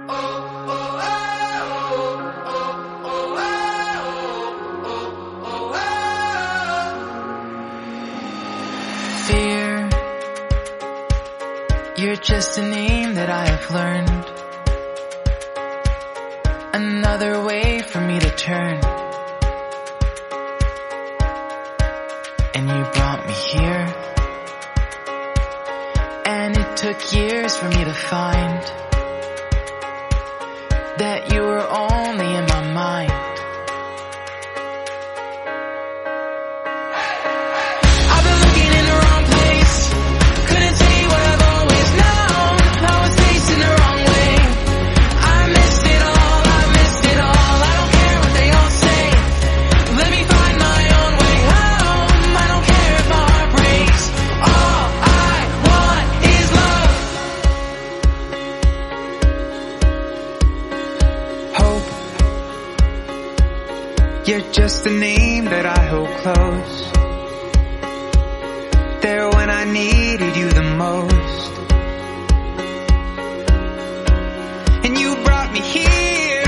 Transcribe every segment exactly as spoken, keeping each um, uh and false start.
Fear, you're just a name that I have learned. Another way for me to turn. And you brought me here. And it took years for me to find that you were only in my mind. You're just a name that I hold close, there when I needed you the most. And you brought me here,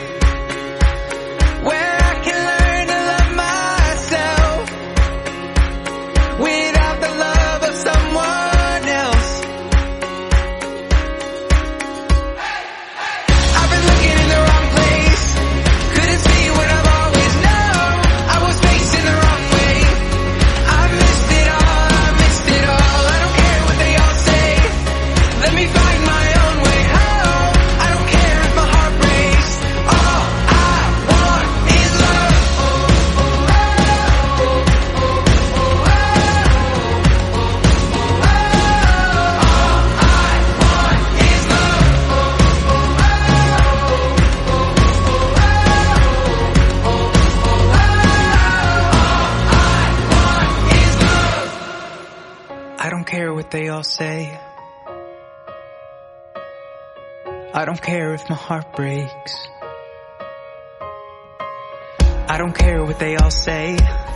where I can learn to love myself without the love of someone else. I've been looking in the wrong place, couldn't see what I've I don't care what they all say. I don't care if my heart breaks. I don't care what they all say.